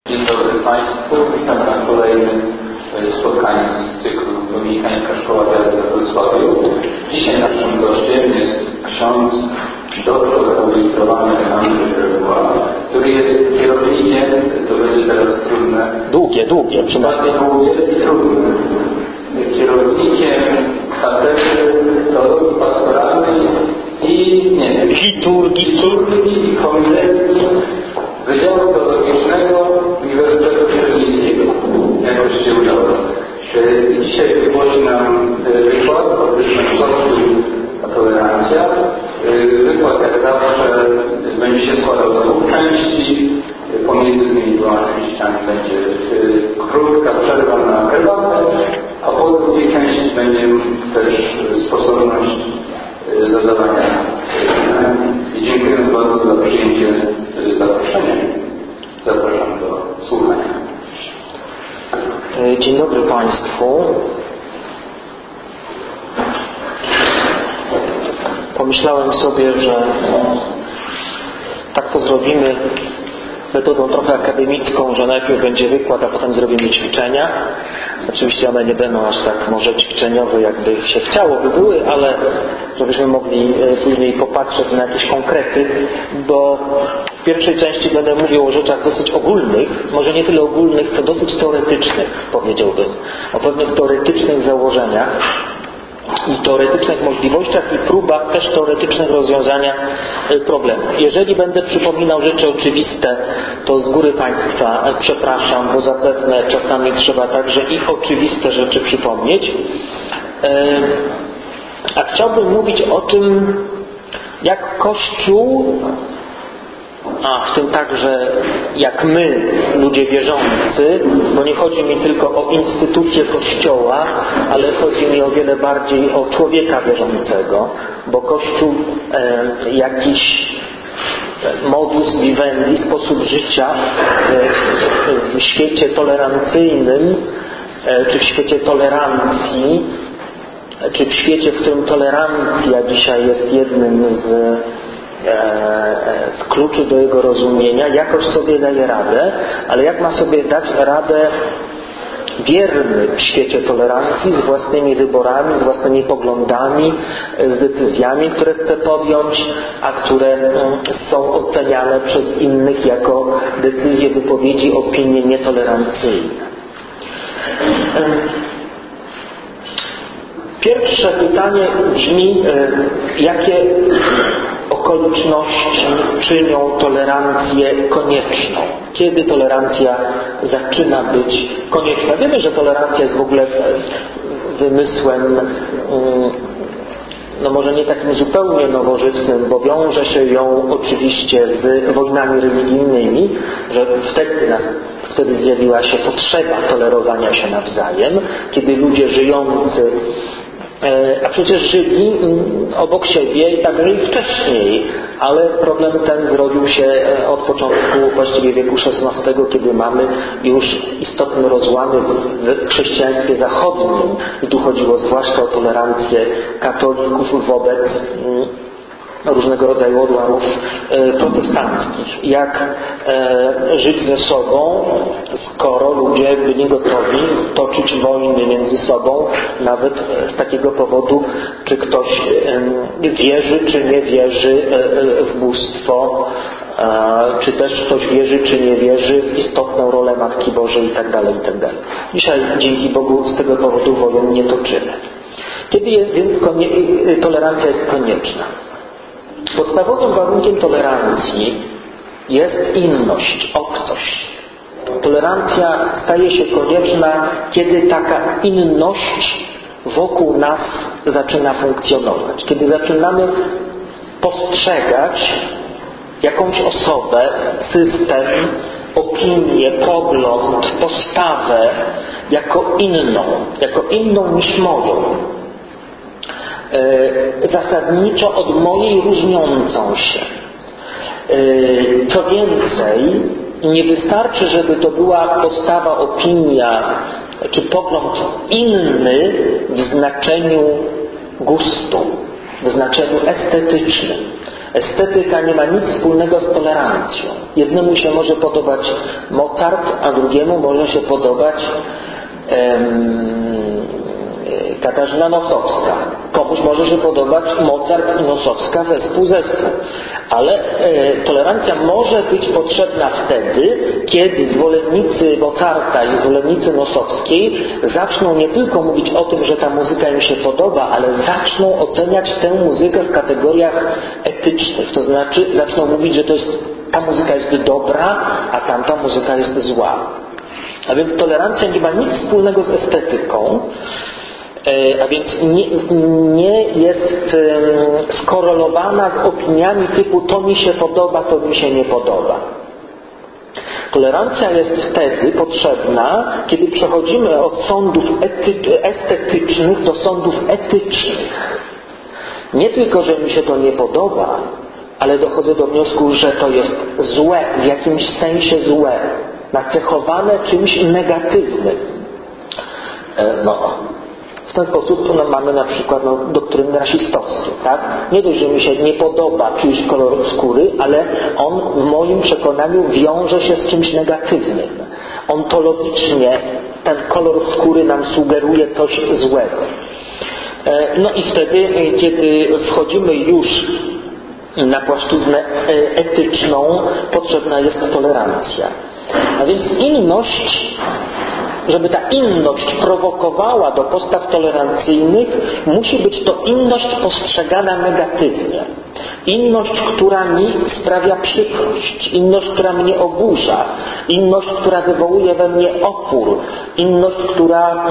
Dzień dobry Państwu, witam na kolejnym spotkaniu z cyklu Dominikańska Szkoła Wiary we Wrocławiu. Dzisiaj naszym gościem jest ksiądz doktor habilitowany Andrzej Greguła, który jest kierownikiem, to będzie teraz trudne. Długie, Bardzo długie i trudne. Kierownikiem katedry teologii pastoralnej i liturgii i homiletii Wydziału Teologicznego Uniwersytetu Śląskiego, jakoś się udało. Dzisiaj wygłosi nam wykład pod tytułem Kościół a tolerancja. Wykład jak zawsze będzie się składał z dwóch części. Pomiędzy tymi dwoma częściami będzie krótka przerwa na herbatę, a po drugiej części będzie też sposobność zadawania pytań. I dziękujemy bardzo za przyjęcie zaproszenia. Zapraszam do słuchania. Dzień dobry Państwu. Pomyślałem sobie, że tak to zrobimy metodą trochę akademicką, że najpierw będzie wykład, a potem zrobimy ćwiczenia. Oczywiście one nie będą aż tak może ćwiczeniowe, jakby się chciałoby były, ale żebyśmy mogli później popatrzeć na jakieś konkrety, bo w pierwszej części będę mówił o rzeczach dosyć ogólnych, może nie tyle ogólnych, co dosyć teoretycznych, powiedziałbym, o pewnych teoretycznych założeniach i teoretycznych możliwościach i próbach też teoretycznych rozwiązania problemu. Jeżeli będę przypominał rzeczy oczywiste, to z góry Państwa przepraszam, bo zapewne czasami trzeba także i oczywiste rzeczy przypomnieć. A chciałbym mówić o tym, jak Kościół, a w tym także jak my, ludzie wierzący, bo nie chodzi mi tylko o instytucję Kościoła, ale chodzi mi o wiele bardziej o człowieka wierzącego, bo Kościół jakiś modus vivendi, sposób życia w świecie tolerancyjnym, czy w świecie tolerancji, czy w świecie, w którym tolerancja dzisiaj jest jednym z kluczy do jego rozumienia, jakoś sobie daje radę, ale jak ma sobie dać radę wierny w świecie tolerancji, z własnymi wyborami, z własnymi poglądami, z decyzjami, które chce podjąć, a które są oceniane przez innych jako decyzje, wypowiedzi, opinie nietolerancyjne. Pierwsze pytanie brzmi, jakie okoliczności czynią tolerancję konieczną? Kiedy tolerancja zaczyna być konieczna? Wiemy, że tolerancja jest w ogóle wymysłem, no może nie takim zupełnie nowożytnym, bo wiąże się ją oczywiście z wojnami religijnymi, że wtedy zjawiła się potrzeba tolerowania się nawzajem, kiedy ludzie żyjący, a przecież żyli obok siebie i także i wcześniej, ale problem ten zrodził się od początku właściwie wieku XVI, kiedy mamy już istotne rozłamy w chrześcijaństwie zachodnim i tu chodziło zwłaszcza o tolerancję katolików wobec różnego rodzaju odłamów protestanckich. Jak żyć ze sobą, skoro ludzie byli gotowi toczyć wojny między sobą, nawet z takiego powodu, czy ktoś wierzy, czy nie wierzy w bóstwo, czy też ktoś wierzy, czy nie wierzy w istotną rolę Matki Bożej itd. Dzisiaj, dzięki Bogu, z tego powodu wojen nie toczymy. Kiedy więc tolerancja jest konieczna? Podstawowym warunkiem tolerancji jest inność, obcość. Tolerancja staje się konieczna, kiedy taka inność wokół nas zaczyna funkcjonować. Kiedy zaczynamy postrzegać jakąś osobę, system, opinię, pogląd, postawę jako inną niż moją. Zasadniczo od mojej różniącą się. Co więcej, nie wystarczy, żeby to była postawa, opinia czy pogląd inny w znaczeniu gustu, w znaczeniu estetycznym. Estetyka nie ma nic wspólnego z tolerancją. Jednemu się może podobać Mozart, a drugiemu może się podobać Katarzyna Nosowska. Komuś może się podobać Mozart i Nosowska zespół. Ale tolerancja może być potrzebna wtedy, kiedy zwolennicy Mozarta i zwolennicy Nosowskiej zaczną nie tylko mówić o tym, że ta muzyka im się podoba, ale zaczną oceniać tę muzykę w kategoriach etycznych. To znaczy zaczną mówić, że ta muzyka jest dobra, a tamta muzyka jest zła. A więc tolerancja nie ma nic wspólnego z estetyką, a więc nie jest skorelowana z opiniami typu to mi się podoba, to mi się nie podoba. Tolerancja jest wtedy potrzebna, kiedy przechodzimy od sądów estetycznych do sądów etycznych. Nie tylko, że mi się to nie podoba, ale dochodzę do wniosku, że to jest złe, w jakimś sensie złe, nacechowane czymś negatywnym. W ten sposób mamy na przykład doktryny rasistowskie, tak? Nie dość, że mi się nie podoba czyjś kolor skóry, ale on w moim przekonaniu wiąże się z czymś negatywnym. Ontologicznie ten kolor skóry nam sugeruje coś złego. I wtedy, kiedy wchodzimy już na płaszczyznę etyczną, potrzebna jest tolerancja. A więc żeby ta inność prowokowała do postaw tolerancyjnych, musi być to inność postrzegana negatywnie. Inność, która mi sprawia przykrość, inność, która mnie oburza, inność, która wywołuje we mnie opór, inność, która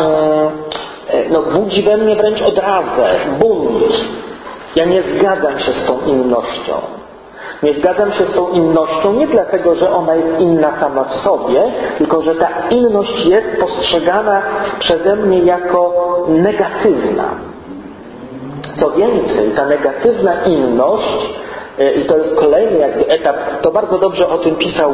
budzi we mnie wręcz odrazę, bunt. Ja nie zgadzam się z tą innością. Nie zgadzam się z tą innością nie dlatego, że ona jest inna sama w sobie, tylko że ta inność jest postrzegana przeze mnie jako negatywna. Co więcej, ta negatywna inność, i to jest kolejny etap, to bardzo dobrze o tym pisał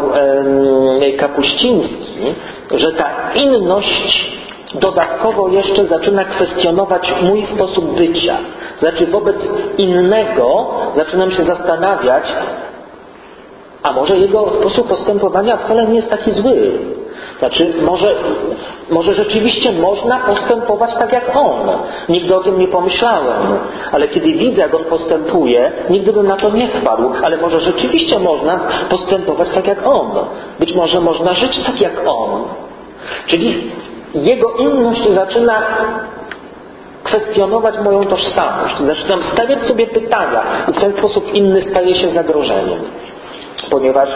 Kapuściński, że ta inność dodatkowo jeszcze zaczyna kwestionować mój sposób bycia. Znaczy wobec innego zaczynam się zastanawiać, a może jego sposób postępowania wcale nie jest taki zły. Znaczy może rzeczywiście można postępować tak jak on. Nigdy o tym nie pomyślałem. Ale kiedy widzę, jak on postępuje, nigdy bym na to nie wpadł. Ale może rzeczywiście można postępować tak jak on. Być może można żyć tak jak on. Czyli jego inność zaczyna kwestionować moją tożsamość. Zaczynam stawiać sobie pytania i w ten sposób inny staje się zagrożeniem. Ponieważ,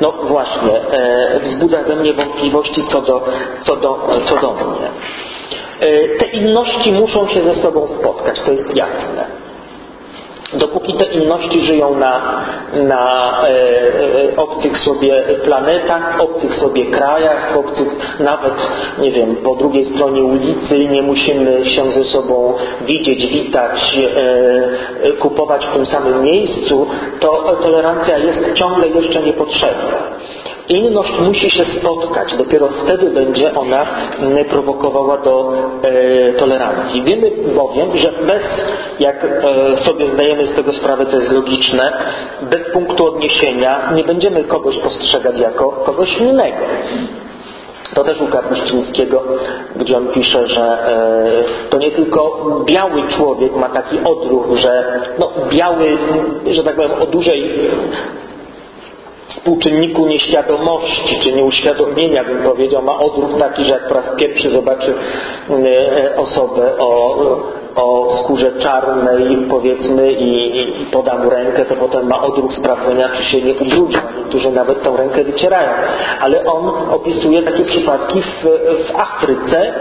wzbudza we mnie wątpliwości co do mnie. Te inności muszą się ze sobą spotkać, to jest jasne. Dopóki te inności żyją na obcych sobie planetach, obcych sobie krajach, obcych nawet, po drugiej stronie ulicy, nie musimy się ze sobą widzieć, witać, kupować w tym samym miejscu, to tolerancja jest ciągle jeszcze niepotrzebna. Inność musi się spotkać, dopiero wtedy będzie ona prowokowała do tolerancji. Wiemy bowiem, że jak sobie zdajemy z tego sprawę, co jest logiczne, bez punktu odniesienia nie będziemy kogoś postrzegać jako kogoś innego. To też u Kapuścińskiego, gdzie on pisze, że to nie tylko biały człowiek ma taki odruch, że biały, że tak powiem, o dużej współczynniku nieświadomości, czy nieuświadomienia, bym powiedział, ma odruch taki, że jak po raz pierwszy zobaczy osobę o skórze czarnej, powiedzmy, i poda mu rękę, to potem ma odruch sprawdzenia, czy się nie ubrudził, a niektórzy nawet tą rękę wycierają. Ale on opisuje takie przypadki w Afryce.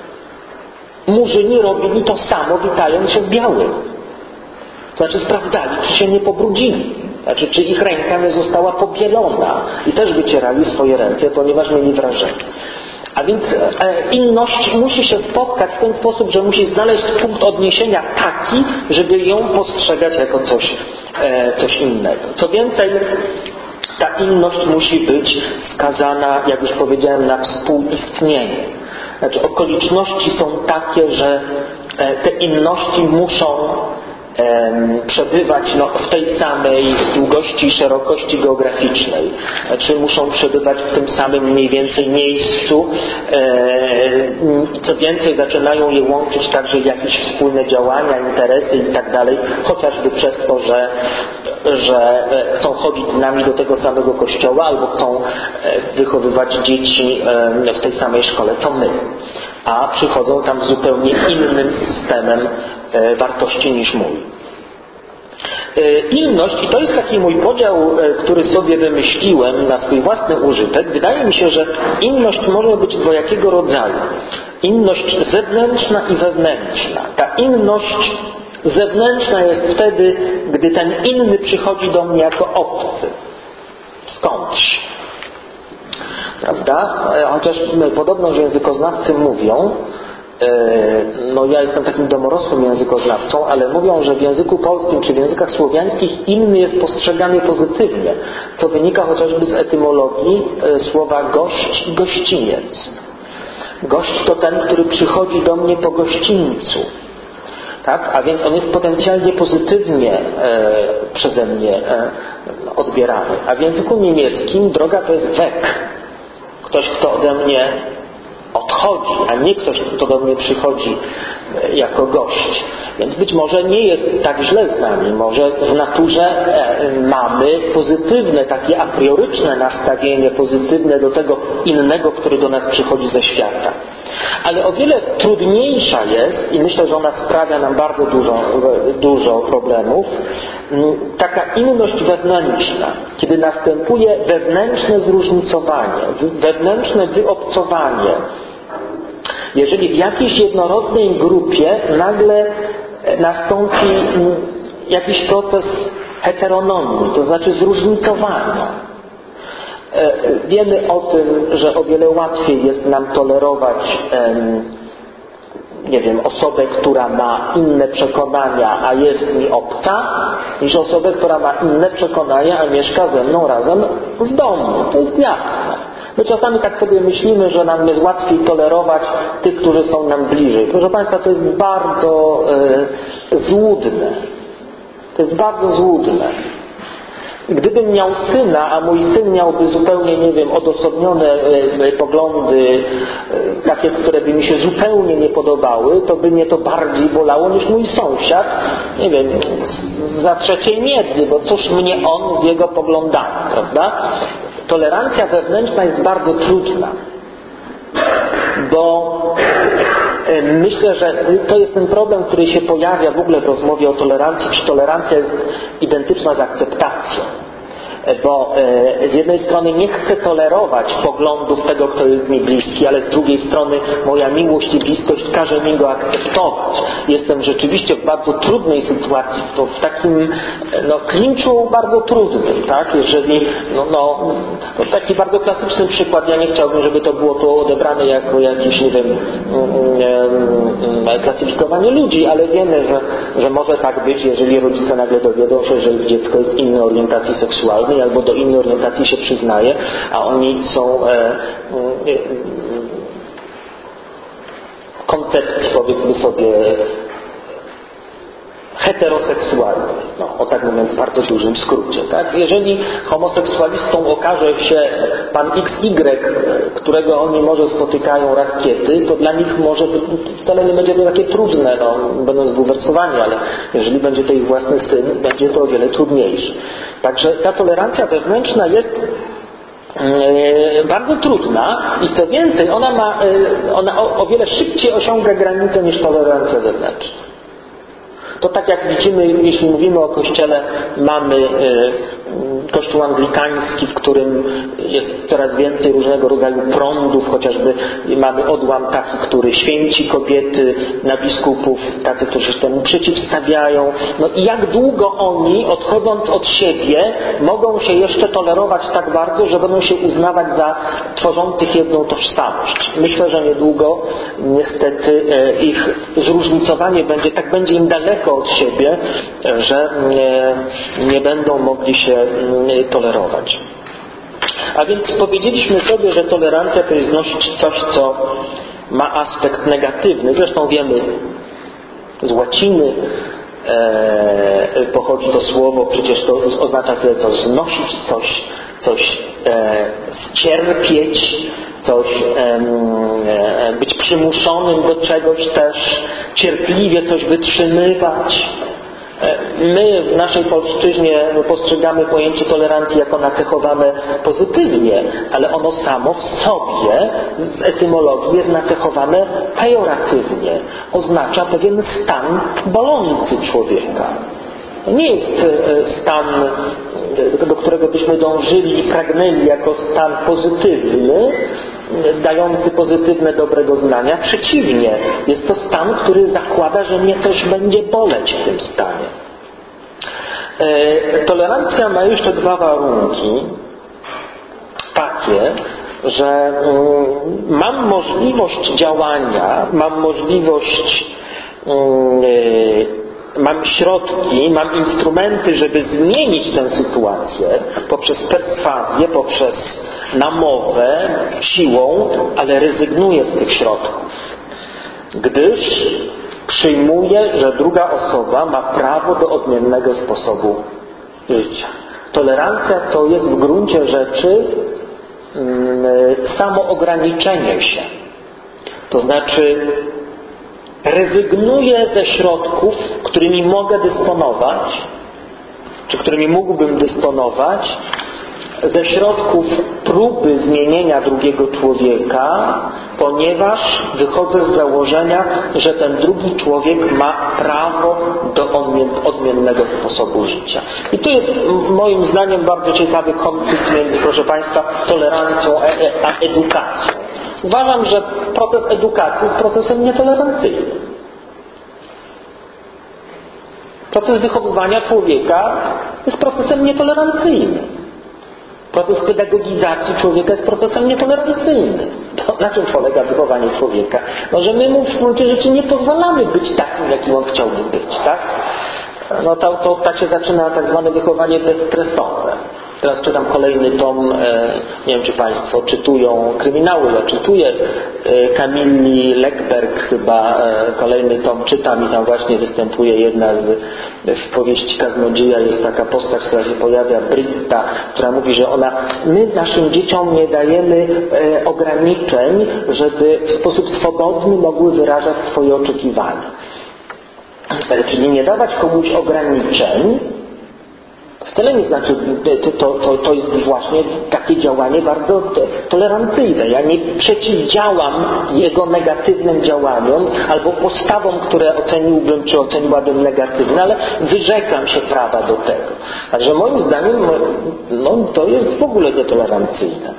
Murzyni robili to samo, witając się z białym. To znaczy sprawdzali, czy się nie pobrudzili. Znaczy, czy ich ręka nie została pobielona. I też wycierali swoje ręce, ponieważ mieli wrażenie. A więc inność musi się spotkać w ten sposób, że musi znaleźć punkt odniesienia taki, żeby ją postrzegać jako coś innego. Co więcej, ta inność musi być skazana, jak już powiedziałem, na współistnienie. Znaczy, okoliczności są takie, że te inności muszą przebywać w tej samej długości i szerokości geograficznej, czy muszą przebywać w tym samym mniej więcej miejscu. Co więcej, zaczynają je łączyć także jakieś wspólne działania, interesy i tak dalej, chociażby przez to, że chcą chodzić z nami do tego samego kościoła albo chcą wychowywać dzieci w tej samej szkole co my, a przychodzą tam z zupełnie innym systemem wartości niż mój. Inność, i to jest taki mój podział, który sobie wymyśliłem na swój własny użytek. Wydaje mi się, że inność może być dwojakiego rodzaju. Inność zewnętrzna i wewnętrzna. Ta inność zewnętrzna jest wtedy, gdy ten inny przychodzi do mnie jako obcy. Skądś. Prawda? Chociaż podobno, że językoznawcy mówią, ja jestem takim domorosłym językoznawcą, ale mówią, że w języku polskim czy w językach słowiańskich inny jest postrzegany pozytywnie, co wynika chociażby z etymologii słowa gość i gościniec. Gość to ten, który przychodzi do mnie po gościńcu. Tak? A więc on jest potencjalnie pozytywnie przeze mnie odbierany. A w języku niemieckim droga to jest weg. Ktoś, kto ode mnie odchodzi, a nie ktoś, kto do mnie przychodzi jako gość. Więc być może nie jest tak źle z nami. Może w naturze mamy pozytywne, takie a prioryczne nastawienie, pozytywne do tego innego, który do nas przychodzi ze świata. Ale o wiele trudniejsza jest, i myślę, że ona sprawia nam bardzo dużo problemów, taka inność wewnętrzna, kiedy następuje wewnętrzne zróżnicowanie, wewnętrzne wyobcowanie. Jeżeli w jakiejś jednorodnej grupie nagle nastąpi jakiś proces heteronomii, to znaczy zróżnicowania. Wiemy o tym, że o wiele łatwiej jest nam tolerować osobę, która ma inne przekonania, a jest mi obca, niż osobę, która ma inne przekonania, a mieszka ze mną razem w domu. To jest jasne. My czasami tak sobie myślimy, że nam jest łatwiej tolerować tych, którzy są nam bliżej. Proszę Państwa, to jest bardzo złudne. To jest bardzo złudne. Gdybym miał syna, a mój syn miałby zupełnie, odosobnione poglądy, takie, które by mi się zupełnie nie podobały, to by mnie to bardziej bolało niż mój sąsiad, za trzeciej miedzy, bo cóż mnie on z jego poglądami, prawda? Tolerancja wewnętrzna jest bardzo trudna, bo myślę, że to jest ten problem, który się pojawia w ogóle w rozmowie o tolerancji, czy tolerancja jest identyczna z akceptacją. Bo z jednej strony nie chcę tolerować poglądów tego, kto jest mi bliski, ale z drugiej strony moja miłość i bliskość każe mi go akceptować. Jestem rzeczywiście w bardzo trudnej sytuacji, w takim klinczu bardzo trudnym, tak? Jeżeli, taki bardzo klasyczny przykład, ja nie chciałbym, żeby to było tu odebrane jako jakieś, klasyfikowanie ludzi, ale wiemy, że może tak być, jeżeli rodzice nagle dowiedzą się, że ich dziecko jest innej orientacji seksualnej, albo do innej orientacji się przyznaje, a oni są koncepcji, powiedzmy sobie, heteroseksualnej. O tak mówiąc w bardzo dużym skrócie. Tak? Jeżeli homoseksualistą okaże się pan XY, którego oni może spotykają raz kiedy, to dla nich może wcale nie będzie to takie trudne, będą zbulwersowani, ale jeżeli będzie to ich własny syn, będzie to o wiele trudniejsze. Także ta tolerancja wewnętrzna jest bardzo trudna i co więcej, ona o wiele szybciej osiąga granicę niż tolerancja zewnętrzna. To tak jak widzimy, jeśli mówimy o Kościele, mamy Kościół anglikański, w którym jest coraz więcej różnego rodzaju prądów, chociażby mamy odłam taki, który święci kobiety na biskupów, tacy, którzy się temu przeciwstawiają. I jak długo oni, odchodząc od siebie, mogą się jeszcze tolerować tak bardzo, że będą się uznawać za tworzących jedną tożsamość. Myślę, że niedługo niestety ich zróżnicowanie będzie im daleko od siebie, że nie będą mogli się tolerować. A więc powiedzieliśmy sobie, że tolerancja to jest znosić coś, co ma aspekt negatywny. Zresztą wiemy z łaciny, pochodzi to słowo, przecież to oznacza tyle co znosić coś ścierpieć, coś być przymuszonym do czegoś też, cierpliwie coś wytrzymywać. My w naszej polszczyźnie postrzegamy pojęcie tolerancji jako nacechowane pozytywnie, ale ono samo w sobie z etymologii jest nacechowane pejoratywnie. Oznacza pewien stan bolący człowieka. Nie jest stan, do którego byśmy dążyli i pragnęli jako stan pozytywny, dający pozytywne, dobre doznania. Przeciwnie, jest to stan, który zakłada, że mnie coś będzie boleć w tym stanie. Tolerancja ma jeszcze dwa warunki. Takie, że mam możliwość działania, mam środki, mam instrumenty, żeby zmienić tę sytuację poprzez perswazję, poprzez namowę, siłą, ale rezygnuję z tych środków, gdyż przyjmuję, że druga osoba ma prawo do odmiennego sposobu życia. Tolerancja to jest w gruncie rzeczy samoograniczenie się. To znaczy rezygnuję ze środków, którymi mogę dysponować, czy którymi mógłbym dysponować, ze środków próby zmienienia drugiego człowieka, ponieważ wychodzę z założenia, że ten drugi człowiek ma prawo do odmiennego sposobu życia. I tu jest moim zdaniem bardzo ciekawy konflikt między, proszę Państwa, tolerancją a edukacją. Uważam, że proces edukacji jest procesem nietolerancyjnym. Proces wychowywania człowieka jest procesem nietolerancyjnym. Proces pedagogizacji człowieka jest procesem nietolerancyjnym. Na czym polega wychowanie człowieka? No, że my mu w gruncie rzeczy nie pozwalamy być takim, jakim on chciałby być, tak? No to tak się zaczyna tak zwane wychowanie bezstresowe. Teraz czytam kolejny tom, nie wiem czy Państwo czytują kryminały, ja czytuję Kamili Lekberg chyba, kolejny tom czytam i tam właśnie występuje jedna w powieści Kaznodzieja jest taka postać, która się pojawia, Britta, która mówi, że my naszym dzieciom nie dajemy ograniczeń, żeby w sposób swobodny mogły wyrażać swoje oczekiwania. Czyli nie dawać komuś ograniczeń, wcale nie znaczy, to jest właśnie takie działanie bardzo tolerancyjne. Ja nie przeciwdziałam jego negatywnym działaniom albo postawom, które oceniłbym, czy oceniłabym negatywne, ale wyrzekam się prawa do tego. Także moim zdaniem to jest w ogóle nietolerancyjne.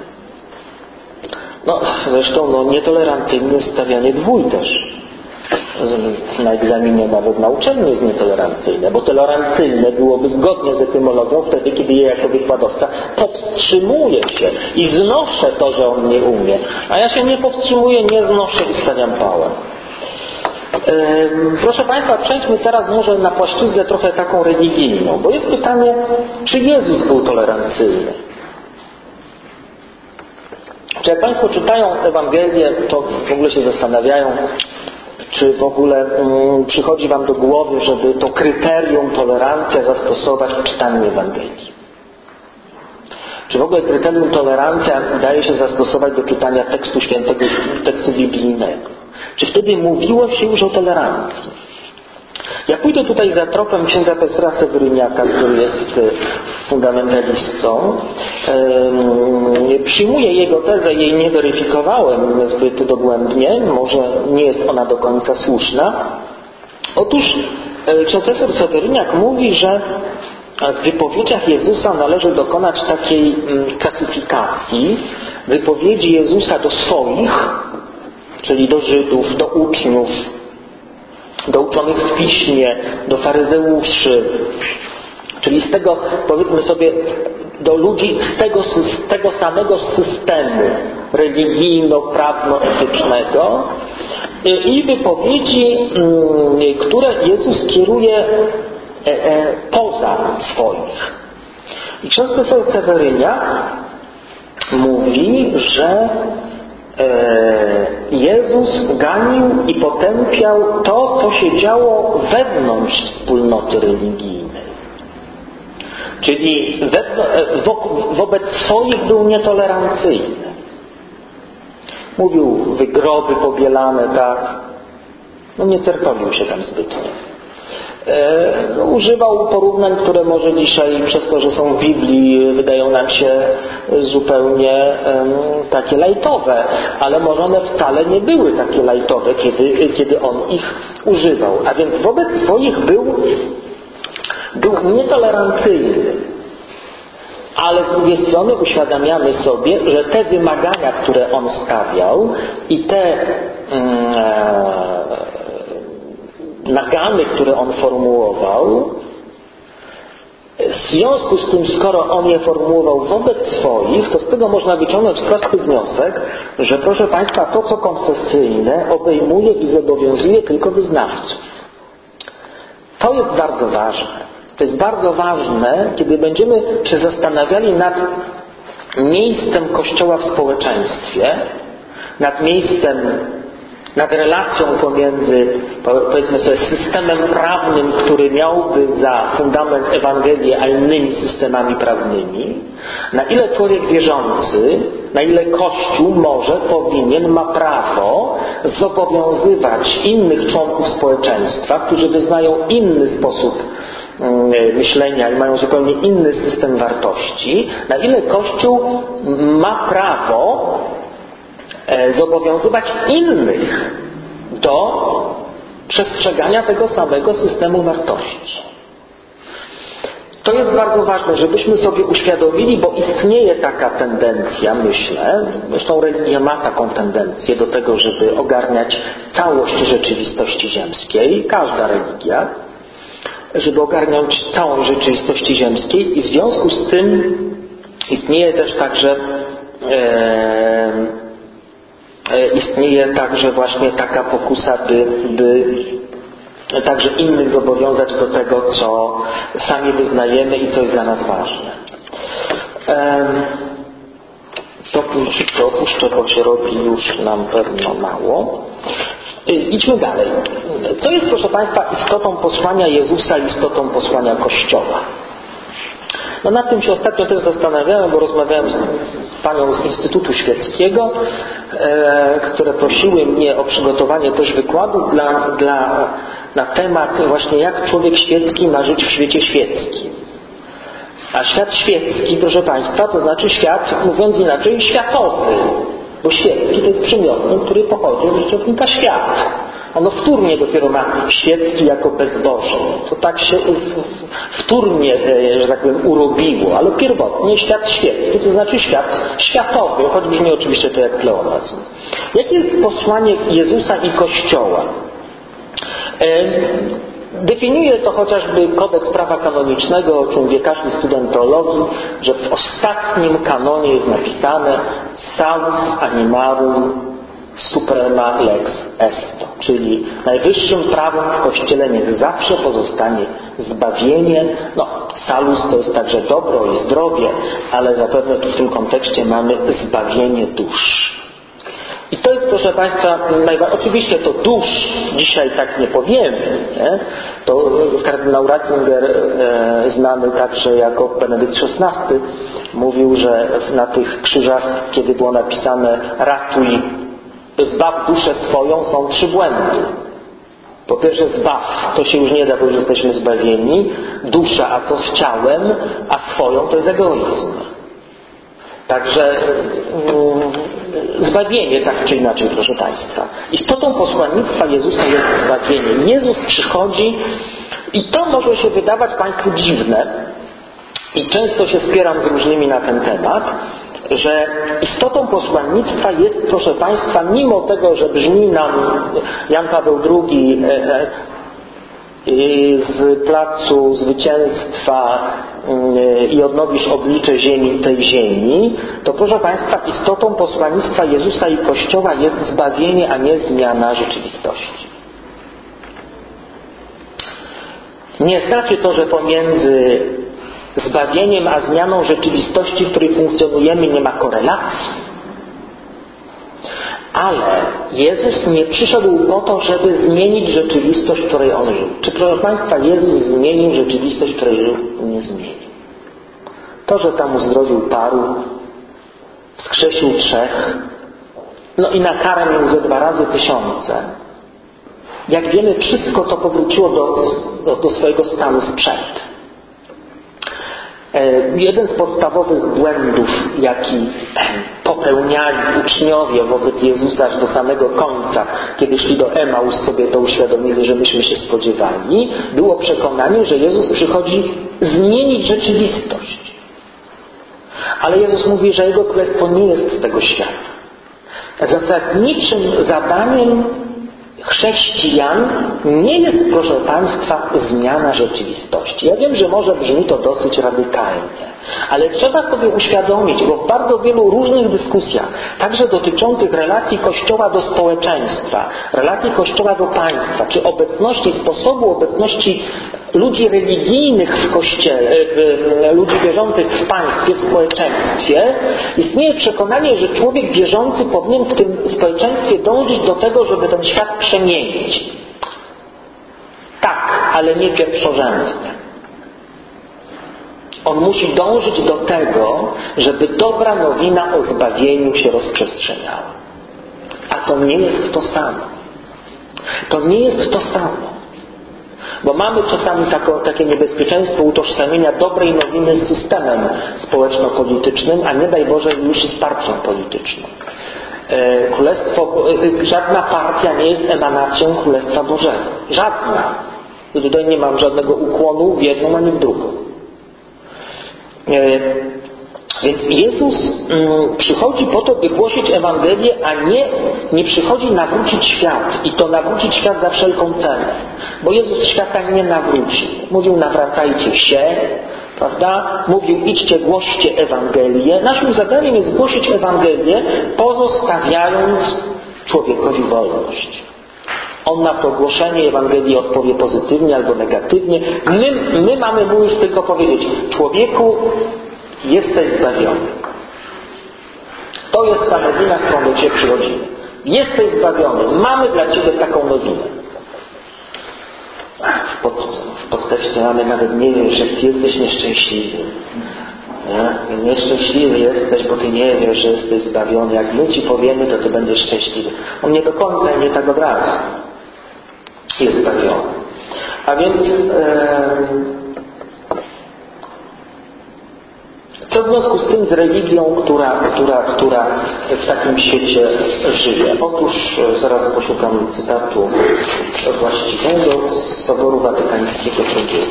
Zresztą nietolerancyjne jest stawianie dwój też. Na egzaminie nawet na uczelni jest nietolerancyjne, bo tolerancyjne byłoby zgodnie z etymologią wtedy, kiedy ja jako wykładowca powstrzymuję się i znoszę to, że on nie umie. A ja się nie powstrzymuję, nie znoszę i stawiam pałę. Proszę Państwa, przejdźmy teraz może na płaszczyznę trochę taką religijną, bo jest pytanie, czy Jezus był tolerancyjny? Czy jak Państwo czytają Ewangelię, to w ogóle się zastanawiają, czy w ogóle przychodzi Wam do głowy, żeby to kryterium tolerancja zastosować w czytaniu Ewangelii? Czy w ogóle kryterium tolerancja daje się zastosować do czytania tekstu świętego, tekstu biblijnego? Czy wtedy mówiło się już o tolerancji? Ja pójdę tutaj za tropem księdza Pestra Seweryniaka, który jest fundamentalistą. Przyjmuję jego tezę, jej nie weryfikowałem zbyt dogłębnie, może nie jest ona do końca słuszna. Otóż ksiądz Pestra Seweryniak mówi, że w wypowiedziach Jezusa należy dokonać takiej klasyfikacji wypowiedzi Jezusa do swoich, czyli do Żydów, do uczniów, do uczonych w piśmie, do faryzeuszy, czyli z tego, powiedzmy sobie, do ludzi z tego samego systemu religijno-prawno-etycznego i wypowiedzi, które Jezus kieruje poza swoich. I ksiądz profesor Seweryniak mówi, że Jezus Jezus ganił i potępiał to, co się działo wewnątrz wspólnoty religijnej. Czyli wobec swoich był nietolerancyjny. Mówił, groby pobielane, tak. Nie cerkowił się tam zbytnio. Używał porównań, które może dzisiaj przez to, że są w Biblii, wydają nam się zupełnie takie lajtowe, ale może one wcale nie były takie lajtowe, kiedy on ich używał. A więc wobec swoich był nietolerancyjny. Ale z drugiej strony uświadamiamy sobie, że te wymagania, które on stawiał i te nagany, które on formułował, w związku z tym, skoro on je formułował wobec swoich, to z tego można wyciągnąć prosty wniosek, że proszę Państwa, to co konfesyjne obejmuje i zobowiązuje tylko wyznawców. To jest bardzo ważne. To jest bardzo ważne, kiedy będziemy się zastanawiali nad miejscem Kościoła w społeczeństwie, nad relacją pomiędzy, powiedzmy sobie, systemem prawnym, który miałby za fundament Ewangelię, a innymi systemami prawnymi, na ile człowiek wierzący, na ile Kościół może, powinien, ma prawo zobowiązywać innych członków społeczeństwa, którzy wyznają inny sposób myślenia i mają zupełnie inny system wartości, na ile Kościół ma prawo zobowiązywać innych do przestrzegania tego samego systemu wartości. To jest bardzo ważne, żebyśmy sobie uświadomili, bo istnieje taka tendencja, myślę, zresztą religia ma taką tendencję do tego, żeby ogarniać całość rzeczywistości ziemskiej, każda religia, żeby ogarnąć całą rzeczywistość ziemskiej i w związku z tym istnieje też także właśnie taka pokusa, by także innych zobowiązać do tego, co sami wyznajemy i co jest dla nas ważne. To szybko opuszczę, bo się robi już nam pewno mało. Idźmy dalej. Co jest, proszę Państwa, istotą posłania Jezusa i istotą posłania Kościoła? Nad tym się ostatnio też zastanawiałem, bo rozmawiałem z panią z Instytutu Świeckiego, które prosiły mnie o przygotowanie też wykładu na temat właśnie jak człowiek świecki ma żyć w świecie świeckim. A świat świecki, proszę Państwa, to znaczy świat, mówiąc inaczej, światowy. Bo świecki to jest przymiotnik, który pochodzi od rzeczownika świat. Ono wtórnie dopiero ma świecki jako bezbożny. To tak się wtórnie, że tak powiem, urobiło, ale pierwotnie świat świecki, to znaczy świat światowy, choć brzmi oczywiście to jak pleonazm. Jakie jest posłanie Jezusa i Kościoła? Definiuje to chociażby kodeks prawa kanonicznego, o czym wie każdy student teologii, że w ostatnim kanonie jest napisane salus animarum suprema lex esto, czyli najwyższym prawem w Kościele niech zawsze pozostanie zbawienie. Salus to jest także dobro i zdrowie, ale zapewne tu w tym kontekście mamy zbawienie dusz. I to jest, proszę Państwa, oczywiście to dusz dzisiaj tak nie powiemy, nie? To kardynał Ratzinger, znany także jako Benedykt XVI, mówił, że na tych krzyżach, kiedy było napisane ratuj, zbaw duszę swoją, są 3 błędy. Po pierwsze zbaw, to się już nie da, bo już jesteśmy zbawieni. Dusza, a co z ciałem, a swoją to jest egoizm. Także zbawienie, tak czy inaczej, proszę Państwa. Istotą posłannictwa Jezusa jest zbawienie. Jezus przychodzi i to może się wydawać Państwu dziwne i często się spieram z różnymi na ten temat, że istotą posłannictwa jest, proszę Państwa, mimo tego, że brzmi nam Jan Paweł II z placu zwycięstwa i odnowisz oblicze ziemi tej ziemi, to proszę Państwa, istotą posłannictwa Jezusa i Kościoła jest zbawienie, a nie zmiana rzeczywistości. Nie znaczy to, że pomiędzy zbawieniem a zmianą rzeczywistości, w której funkcjonujemy, nie ma korelacji. Ale Jezus nie przyszedł po to, żeby zmienić rzeczywistość, w której On żył. Czy, proszę Państwa, Jezus zmienił rzeczywistość, w której żył? Nie zmienił. To, że tam uzdrowił paru, wskrzesił 3, no i nakarmił ze 2 razy 1000. Jak wiemy, wszystko to powróciło do swojego stanu sprzed. Jeden z podstawowych błędów, jaki popełniali uczniowie wobec Jezusa aż do samego końca, kiedy szli do Emaus, sobie to uświadomili, że myśmy się spodziewali, było przekonanie, że Jezus przychodzi zmienić rzeczywistość. Ale Jezus mówi, że Jego Królestwo nie jest z tego świata. Zasadniczym zadaniem chrześcijan nie jest, proszę Państwa, zmiana rzeczywistości. Ja wiem, że może brzmi to dosyć radykalnie, ale trzeba sobie uświadomić, bo w bardzo wielu różnych dyskusjach, także dotyczących relacji Kościoła do społeczeństwa, relacji Kościoła do państwa, czy obecności, sposobu obecności ludzi religijnych w Kościele, ludzi wierzących w państwie, w społeczeństwie, istnieje przekonanie, że człowiek wierzący powinien w tym społeczeństwie dążyć do tego, żeby ten świat przemienić. Tak, ale nie pierwszorzędnie. On musi dążyć do tego, żeby dobra nowina o zbawieniu się rozprzestrzeniała. A to nie jest to samo. To nie jest to samo. Bo mamy czasami takie niebezpieczeństwo utożsamienia dobrej nowiny z systemem społeczno-politycznym, a nie daj Boże już z partią polityczną. Żadna partia nie jest emanacją Królestwa Bożego. Żadna. I tutaj nie mam żadnego ukłonu w jedną ani w drugą. Więc Jezus przychodzi po to, by głosić Ewangelię, a nie przychodzi nawrócić świat. I to nawrócić świat za wszelką cenę. Bo Jezus świata nie nawróci. Mówił: nawracajcie się, prawda? Mówił: idźcie, głoście Ewangelię. Naszym zadaniem jest głosić Ewangelię, pozostawiając człowiekowi wolność. On na to głoszenie Ewangelii odpowie pozytywnie albo negatywnie. My mamy mu już tylko powiedzieć: człowieku, jesteś zbawiony. To jest ta nowina, z którą do Ciebie przychodzimy. Jesteś zbawiony. Mamy dla Ciebie taką nowinę. W podtekście mamy nawet: nie wiesz, jak Ty jesteś nieszczęśliwy. Nie? Nieszczęśliwy jesteś, bo Ty nie wiesz, że jesteś zbawiony. Jak my Ci powiemy, to Ty będziesz szczęśliwy. On nie do końca i nie tak od razu jest zbawiony. A więc co w związku z tym z religią, która w takim świecie żyje? Otóż zaraz poszukam cytatu właściwego z Soboru Watykańskiego II.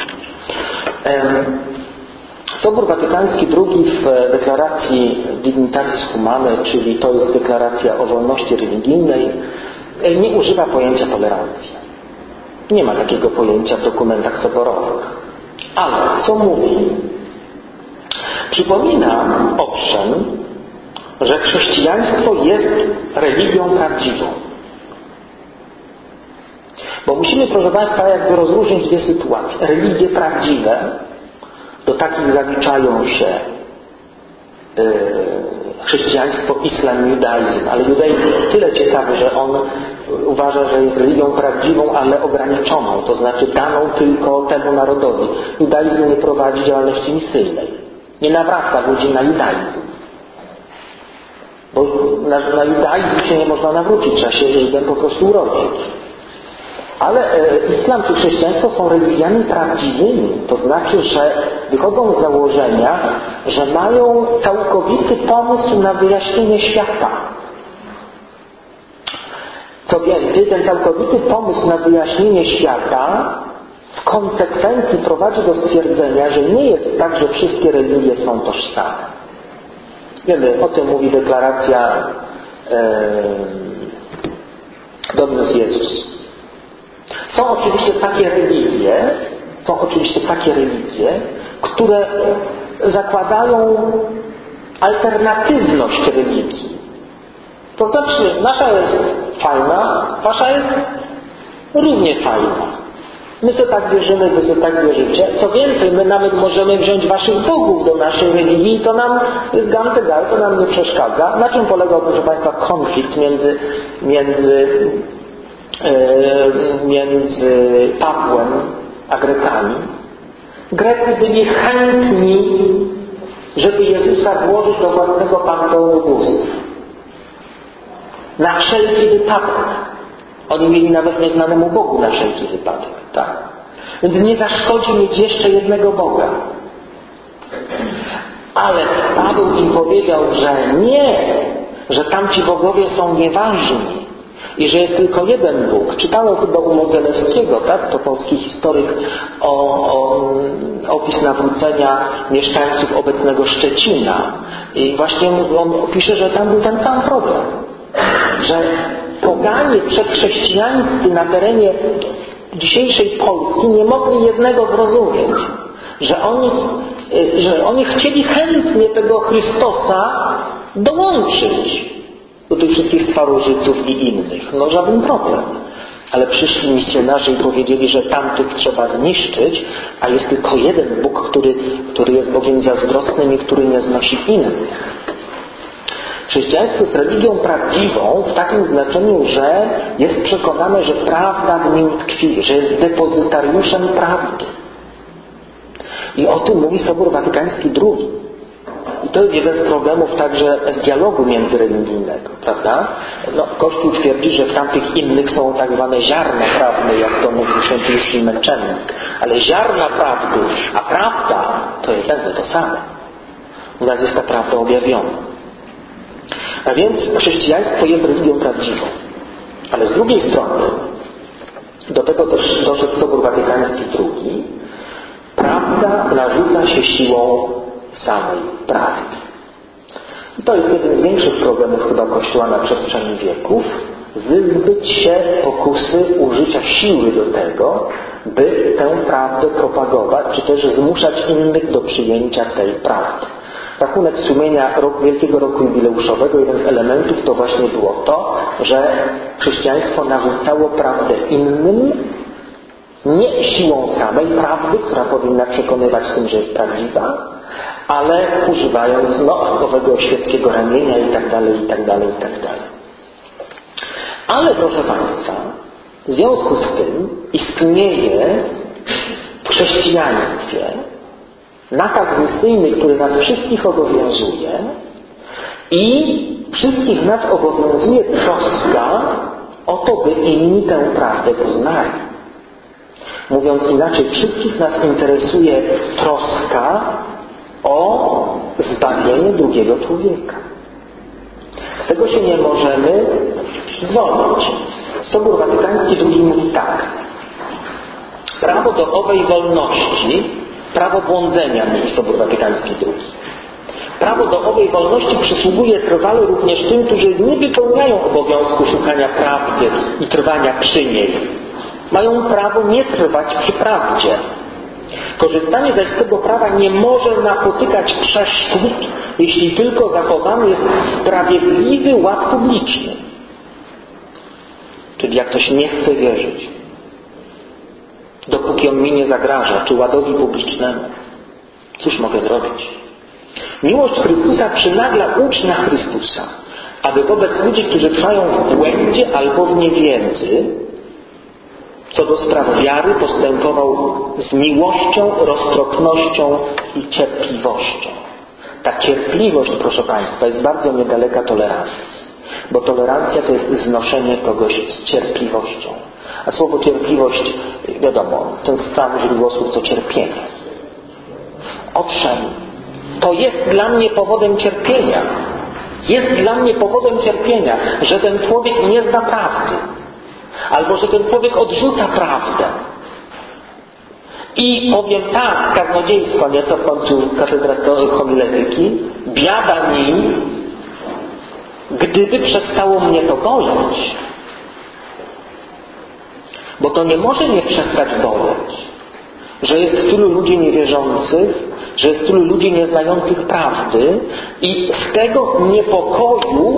Sobór Watykański II w deklaracji Dignitatis Humanae, czyli to jest deklaracja o wolności religijnej, nie używa pojęcia tolerancji. Nie ma takiego pojęcia w dokumentach soborowych. Ale co mówi? Przypomina, owszem, że chrześcijaństwo jest religią prawdziwą. Bo musimy, proszę Państwa, jakby rozróżnić 2 sytuacje. Religie prawdziwe, do takich zaliczają się chrześcijaństwo, islam, judaizm. Ale judaizm jest tyle ciekawy, że on uważa, że jest religią prawdziwą, ale ograniczoną, to znaczy daną tylko temu narodowi. Judaizm nie prowadzi działalności misyjnej. Nie nawraca ludzi na judaizm. Bo na judaizm się nie można nawrócić, trzeba się Żydem po prostu urodzić. Ale islam czy chrześcijaństwo są religiami prawdziwymi. To znaczy, że wychodzą z założenia, że mają całkowity pomysł na wyjaśnienie świata. Co więcej, ten całkowity pomysł na wyjaśnienie świata w konsekwencji prowadzi do stwierdzenia, że nie jest tak, że wszystkie religie są tożsame. Wiemy, o tym mówi deklaracja Dominus Jezus. Są oczywiście takie religie, które zakładają alternatywność religii. To znaczy, nasza jest fajna, wasza jest równie fajna. My sobie tak wierzymy, wy sobie tak wierzycie. Co więcej, my nawet możemy wziąć waszych bogów do naszej religii i to nam to nam nie przeszkadza. Na czym polegał, proszę Państwa, konflikt między Pawłem a Grekami? Grecy byli chętni, żeby Jezusa włożyć do własnego panteonu bóstw. Na wszelki wypadek. Oni mieli nawet nieznanemu Bogu na wszelki wypadek. Tak? Więc nie zaszkodzi mieć jeszcze jednego Boga. Ale Paweł im powiedział, że nie, że tamci bogowie są nieważni i że jest tylko jeden Bóg. Czytałem chyba u Modzelewskiego, tak? To polski historyk, opis nawrócenia mieszkańców obecnego Szczecina. I właśnie on pisze, że tam był ten sam problem. Że poganie przedchrześcijańscy na terenie dzisiejszej Polski nie mogli jednego zrozumieć. Że oni chcieli chętnie tego Chrystusa dołączyć do tych wszystkich starożytów i innych. No żaden problem. Ale przyszli misjonarze i powiedzieli, że tamtych trzeba zniszczyć, a jest tylko jeden Bóg, który jest Bogiem zazdrosnym i który nie znosi innych. Chrześcijaństwo jest religią prawdziwą w takim znaczeniu, że jest przekonane, że prawda w nim tkwi, że jest depozytariuszem prawdy. I o tym mówi Sobór Watykański II. I to jest jeden z problemów także dialogu międzyreligijnego, prawda? No, Kościół twierdzi, że w tamtych innych są tak zwane ziarna prawne, jak to mówił święty Justin Męczennik. Ale ziarna prawdy, a prawda to jest jakby to samo. U nas jest ta prawda objawiona. A więc chrześcijaństwo jest religią prawdziwą. Ale z drugiej strony, do tego też doszedł Sobór Watykański II, prawda narzuca się siłą samej prawdy. I to jest jeden z większych problemów chyba Kościoła na przestrzeni wieków. Wyzbyć się pokusy użycia siły do tego, by tę prawdę propagować, czy też zmuszać innych do przyjęcia tej prawdy. Rachunek sumienia Wielkiego Roku Jubileuszowego, jeden z elementów to właśnie było to, że chrześcijaństwo narzucało prawdę innym, nie siłą samej prawdy, która powinna przekonywać tym, że jest prawdziwa, ale używając owego świeckiego ramienia itd. Ale proszę Państwa, w związku z tym istnieje w chrześcijaństwie nakaz misyjny, który nas wszystkich obowiązuje i wszystkich nas obowiązuje troska o to, by inni tę prawdę poznali. Mówiąc inaczej, wszystkich nas interesuje troska o zbawienie drugiego człowieka. Z tego się nie możemy zwolnić. Sobór Watykański II mówi tak. Prawo do owej wolności, prawo błądzenia, mówi Sobór Watykański II. Prawo do owej wolności przysługuje trwale również tym, którzy nie wypełniają obowiązku szukania prawdy i trwania przy niej. Mają prawo nie trwać przy prawdzie. Korzystanie zaś z tego prawa nie może napotykać przeszkód, jeśli tylko zachowany jest sprawiedliwy ład publiczny. Czyli jak ktoś nie chce wierzyć, dopóki on mi nie zagraża, czy ładowi publicznemu, cóż mogę zrobić? Miłość Chrystusa przynagla ucznia Chrystusa, aby wobec ludzi, którzy trwają w błędzie albo w niewiedzy, co do spraw wiary postępował z miłością, roztropnością i cierpliwością. Ta cierpliwość, proszę Państwa, jest bardzo niedaleka tolerancji. Bo tolerancja to jest znoszenie kogoś z cierpliwością. A słowo cierpliwość, wiadomo, to jest sam źródło słów co cierpienie. Owszem, to jest dla mnie powodem cierpienia. Jest dla mnie powodem cierpienia, że ten człowiek nie zna prawdy. Albo że ten człowiek odrzuca prawdę. I powiem tak, kaznodziejstwo, nieco w końcu katedra homiletyki, biada mi, gdyby przestało mnie to boleć. Bo to nie może mnie przestać boleć, że jest tylu ludzi niewierzących, że jest tylu ludzi nieznających prawdy i z tego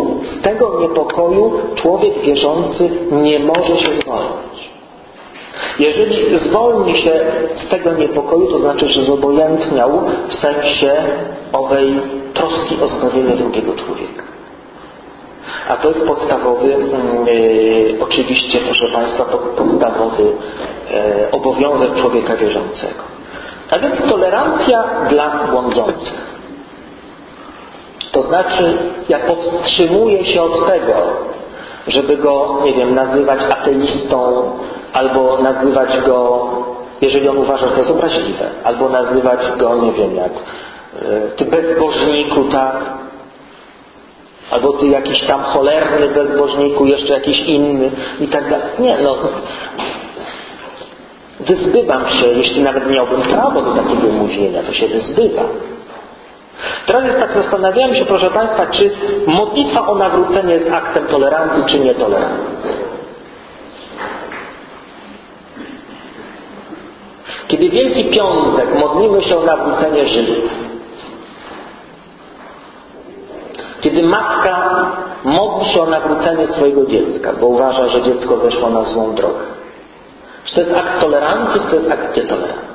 niepokoju człowiek wierzący nie może się zwolnić. Jeżeli zwolni się z tego niepokoju, to znaczy, że zobojętniał w sensie owej troski o zbawienie drugiego człowieka. A to jest podstawowy, oczywiście, proszę Państwa, podstawowy obowiązek człowieka wierzącego. A więc tolerancja dla błądzących. To znaczy, ja powstrzymuję się od tego, żeby go, nie wiem, nazywać ateistą, albo nazywać go, jeżeli on uważa, że to jest obraźliwe, albo nazywać go, nie wiem jak, ty bezbożniku, tak? Albo ty jakiś tam cholerny bezbożniku, jeszcze jakiś inny i tak dalej. Nie, no. Wyzbywam się, jeśli nawet miałbym prawo do takiego mówienia, to się wyzbywam. Teraz jest tak, zastanawiałem się, proszę Państwa, czy modlitwa o nawrócenie jest aktem tolerancji, czy nietolerancji. Kiedy Wielki Piątek modlimy się o nawrócenie Żydów, kiedy matka modli się o nawrócenie swojego dziecka, bo uważa, że dziecko zeszło na złą drogę, czy to jest akt tolerancji, czy to jest akt nietolerancji?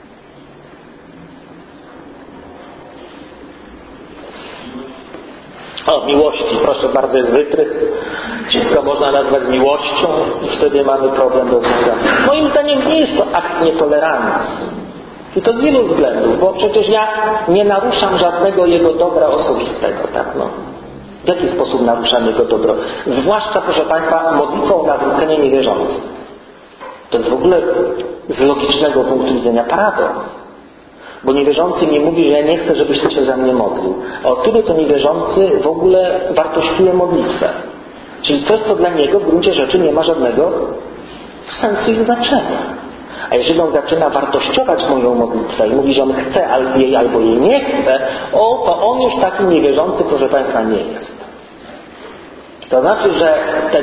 O, miłości, proszę bardzo, jest wytrych. Wszystko można nazwać miłością i wtedy mamy problem do związania. Moim zdaniem nie jest to akt nietolerancji. I to z wielu względów, bo przecież ja nie naruszam żadnego jego dobra osobistego, tak no. W jaki sposób naruszam jego dobro? Zwłaszcza, proszę Państwa, modlitwą o nawrócenie niewierzących. To jest w ogóle z logicznego punktu widzenia paradoks. Bo niewierzący mi mówi, że ja nie chcę, żebyś ty się za mnie modlił. A od kiedy to niewierzący w ogóle wartościuje modlitwę? Czyli coś, co dla niego w gruncie rzeczy nie ma żadnego sensu i znaczenia. A jeżeli on zaczyna wartościować moją modlitwę i mówi, że on chce albo jej nie chce, to on już taki niewierzący, proszę Państwa, nie jest. To znaczy, że ten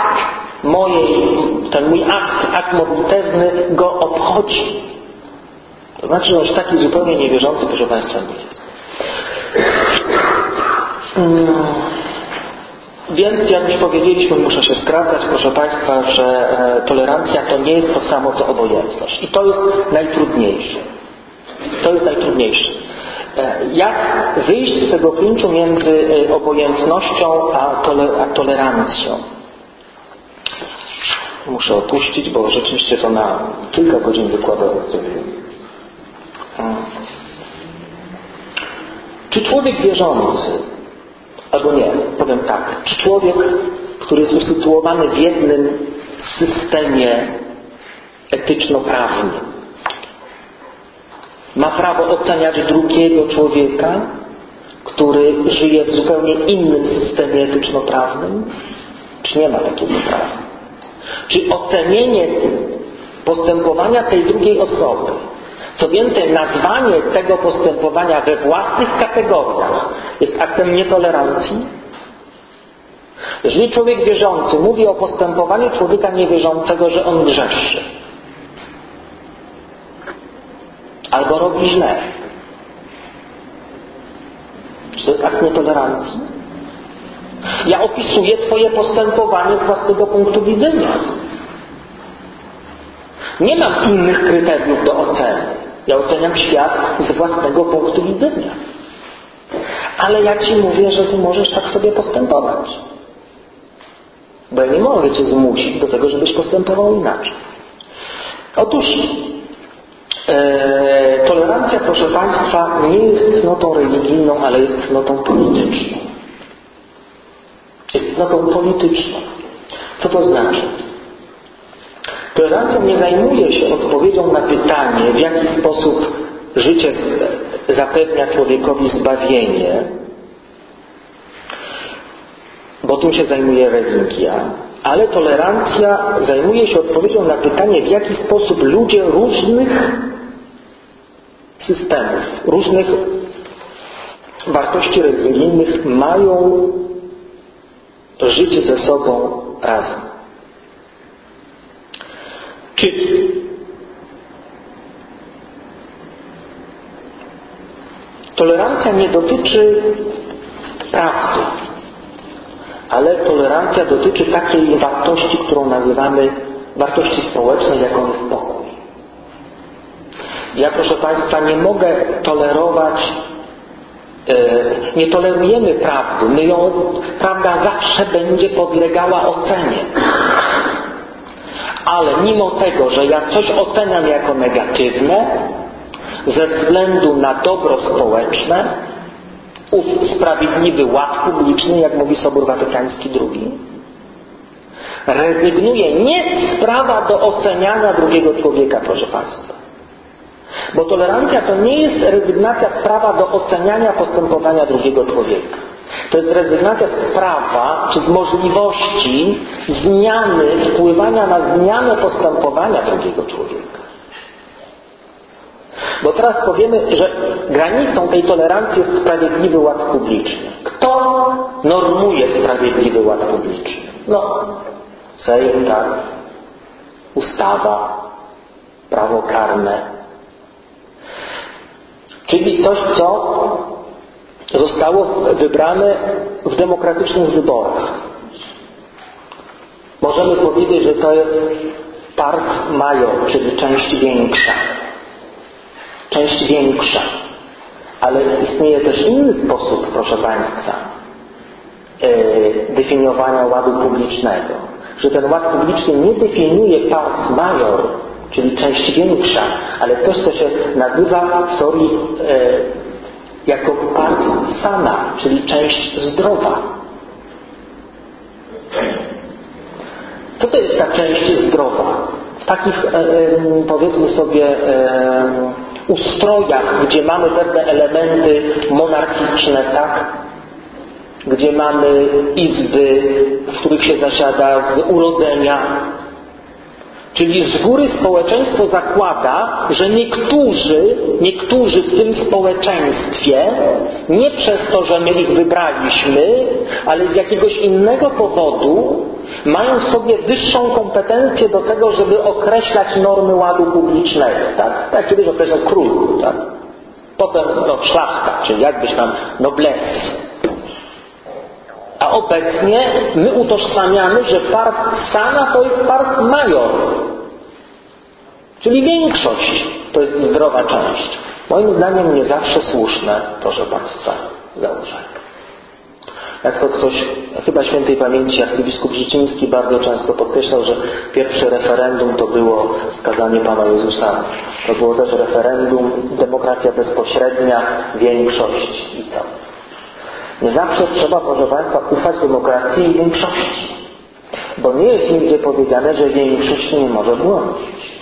mój akt modlitewny go obchodzi. To znaczy, że już taki zupełnie niewierzący, proszę Państwa, nie jest. Więc jak już powiedzieliśmy, muszę się skracać, proszę Państwa, że tolerancja to nie jest to samo, co obojętność. I to jest najtrudniejsze. Jak wyjść z tego klinczu między obojętnością a tolerancją? Muszę opuścić, bo rzeczywiście to na kilka godzin wykładowych zrobiłem. Czy człowiek wierzący, albo nie, powiem tak, czy człowiek, który jest usytuowany w jednym systemie etyczno-prawnym, ma prawo oceniać drugiego człowieka, który żyje w zupełnie innym systemie etyczno-prawnym? Czy nie ma takiego prawa? Czy ocenienie postępowania tej drugiej osoby, co więcej, nazwanie tego postępowania we własnych kategoriach jest aktem nietolerancji? Jeżeli człowiek wierzący mówi o postępowaniu człowieka niewierzącego, że on grzeszy albo robi źle, czy to jest akt nietolerancji? Ja opisuję Twoje postępowanie z własnego punktu widzenia. Nie mam innych kryteriów do oceny. Ja oceniam świat z własnego punktu widzenia. Ale ja Ci mówię, że Ty możesz tak sobie postępować. Bo ja nie mogę Cię zmusić do tego, żebyś postępował inaczej. Otóż tolerancja, proszę Państwa, nie jest cnotą religijną, ale jest cnotą polityczną. Jest cnotą polityczną. Co to znaczy? Tolerancja nie zajmuje się odpowiedzią na pytanie, w jaki sposób życie zapewnia człowiekowi zbawienie, bo tym się zajmuje religia, ale tolerancja zajmuje się odpowiedzią na pytanie, w jaki sposób ludzie różnych systemów, różnych wartości religijnych mają życie ze sobą razem. Czyli tolerancja nie dotyczy prawdy, ale tolerancja dotyczy takiej wartości, którą nazywamy wartości społecznej, jaką jest pokój. Ja, proszę Państwa, nie mogę tolerować, nie tolerujemy prawdy. Prawda zawsze będzie podlegała ocenie. Ale mimo tego, że ja coś oceniam jako negatywne, ze względu na dobro społeczne, ów sprawiedliwy ład publiczny, jak mówi Sobór Watykański II, rezygnuje nie z prawa do oceniania drugiego człowieka, proszę Państwa. Bo tolerancja to nie jest rezygnacja z prawa do oceniania postępowania drugiego człowieka. To jest rezygnacja z prawa, czy z możliwości zmiany, wpływania na zmianę postępowania drugiego człowieka. Bo teraz powiemy, że granicą tej tolerancji jest sprawiedliwy ład publiczny. Kto normuje sprawiedliwy ład publiczny? Sejm, tak, ustawa, prawo karne. Czyli coś, co zostało wybrane w demokratycznych wyborach. Możemy powiedzieć, że to jest pars major, czyli część większa. Część większa. Ale istnieje też inny sposób, proszę Państwa, definiowania ładu publicznego. Że ten ład publiczny nie definiuje pars major, czyli część większa, ale coś, co się nazywa w teorii jako pars sana, czyli część zdrowa. Co to jest ta część zdrowa? W takich, powiedzmy sobie, ustrojach, gdzie mamy pewne elementy monarchiczne, tak? Gdzie mamy izby, w których się zasiada z urodzenia. Czyli z góry społeczeństwo zakłada, że niektórzy w tym społeczeństwie, nie przez to, że my ich wybraliśmy, ale z jakiegoś innego powodu, mają w sobie wyższą kompetencję do tego, żeby określać normy ładu publicznego. Tak? Tak kiedyś określał król, tak? Potem szlachta, czyli jakbyś tam noblesse. A obecnie my utożsamiamy, że pars sana to jest pars major. Czyli większość to jest zdrowa część. Moim zdaniem nie zawsze słuszne, proszę Państwa, założenie. Jak to ktoś, chyba świętej pamięci arcybiskup Życiński bardzo często podkreślał, że pierwsze referendum to było skazanie Pana Jezusa. To było też referendum, demokracja bezpośrednia, większość i to. Nie zawsze trzeba, proszę Państwa, ufać demokracji i większości. Bo nie jest nigdzie powiedziane, że większość nie może błądzić.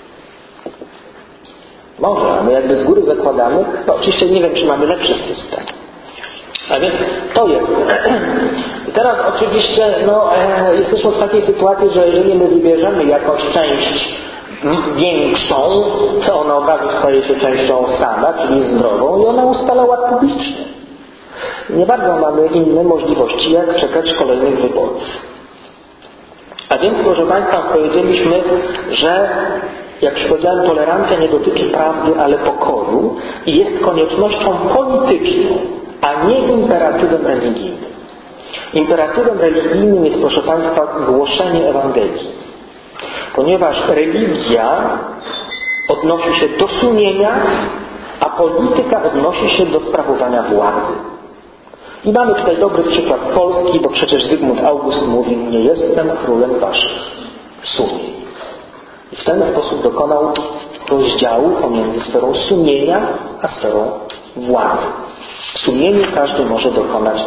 Może, a my jakby z góry zakładamy, oczywiście nie wiem, czy mamy lepszy system. A więc to jest. I teraz oczywiście jesteśmy w takiej sytuacji, że jeżeli my wybierzemy jakąś część większą, to ona od razu staje się częścią sana, czyli zdrową i ona ustala ład publiczny. Nie bardzo mamy inne możliwości, jak czekać kolejnych wyborów. A więc, proszę Państwa, powiedzieliśmy, że jak już powiedziałem, tolerancja nie dotyczy prawdy, ale pokoju i jest koniecznością polityczną, a nie imperatywem religijnym. Imperatywem religijnym jest, proszę Państwa, głoszenie Ewangelii. Ponieważ religia odnosi się do sumienia, a polityka odnosi się do sprawowania władzy. I mamy tutaj dobry przykład z Polski, bo przecież Zygmunt August mówi: nie jestem królem waszych sumień. I w ten sposób dokonał rozdziału pomiędzy sferą sumienia a sferą władzy. W sumieniu każdy może dokonać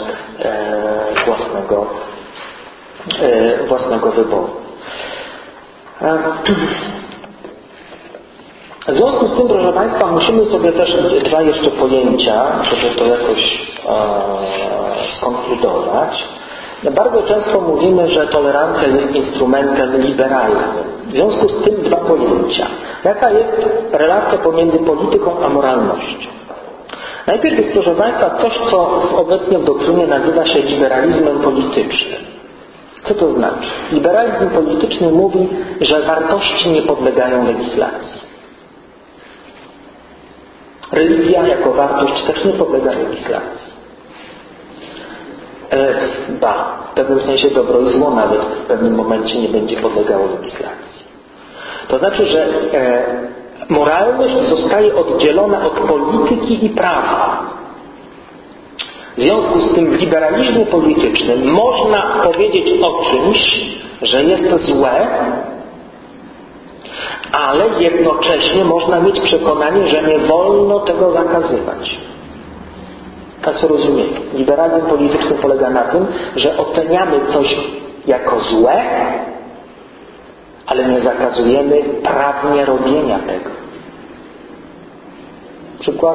własnego wyboru. W związku z tym, proszę Państwa, musimy sobie też dwa jeszcze pojęcia, żeby to jakoś skonkludować. Bardzo często mówimy, że tolerancja jest instrumentem liberalnym. W związku z tym dwa pojęcia. Jaka jest relacja pomiędzy polityką a moralnością? Najpierw jest, proszę Państwa, coś, co obecnie w doktrynie nazywa się liberalizmem politycznym. Co to znaczy? Liberalizm polityczny mówi, że wartości nie podlegają legislacji. Religia jako wartość też nie podlega legislacji. W pewnym sensie dobro i zło nawet w pewnym momencie nie będzie podlegało legislacji. To znaczy, że moralność zostaje oddzielona od polityki i prawa. W związku z tym w liberalizmie politycznym można powiedzieć o czymś, że jest to złe, ale jednocześnie można mieć przekonanie, że nie wolno tego zakazywać. Tak sobie rozumiemy. Liberalizm polityczny polega na tym, że oceniamy coś jako złe, ale nie zakazujemy prawnie robienia tego. Przykład?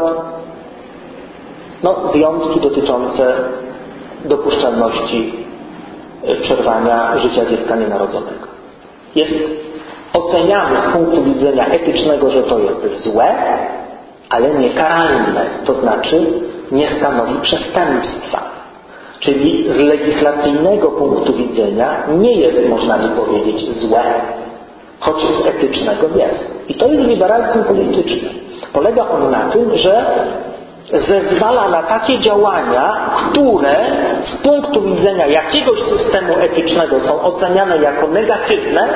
Wyjątki dotyczące dopuszczalności przerwania życia dziecka nienarodzonego. Oceniamy z punktu widzenia etycznego, że to jest złe, ale nie karalne, to znaczy nie stanowi przestępstwa. Czyli z legislacyjnego punktu widzenia nie jest, można by powiedzieć, złe, choć z etycznego jest. I to jest liberalizm polityczny. Polega on na tym, że zezwala na takie działania, które z punktu widzenia jakiegoś systemu etycznego są oceniane jako negatywne,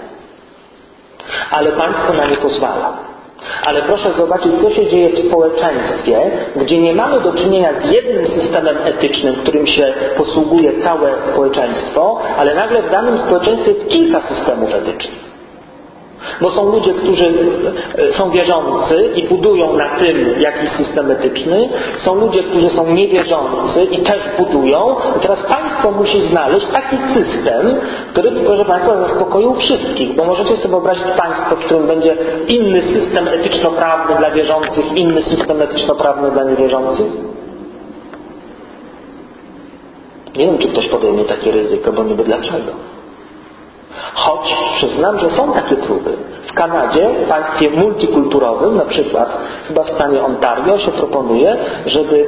ale państwo na nie pozwala. Ale proszę zobaczyć, co się dzieje w społeczeństwie, gdzie nie mamy do czynienia z jednym systemem etycznym, którym się posługuje całe społeczeństwo, ale nagle w danym społeczeństwie jest kilka systemów etycznych. Bo są ludzie, którzy są wierzący i budują na tym jakiś system etyczny. Są ludzie, którzy są niewierzący i też budują. I teraz państwo musi znaleźć taki system, który by, proszę Państwa, zaspokoił wszystkich. Bo możecie sobie wyobrazić państwo, w którym będzie inny system etyczno-prawny dla wierzących, inny system etyczno-prawny dla niewierzących? Nie wiem, czy ktoś podejmie takie ryzyko, bo niby dlaczego. Choć przyznam, że są takie próby. W Kanadzie, w państwie multikulturowym, na przykład chyba w stanie Ontario, się proponuje, żeby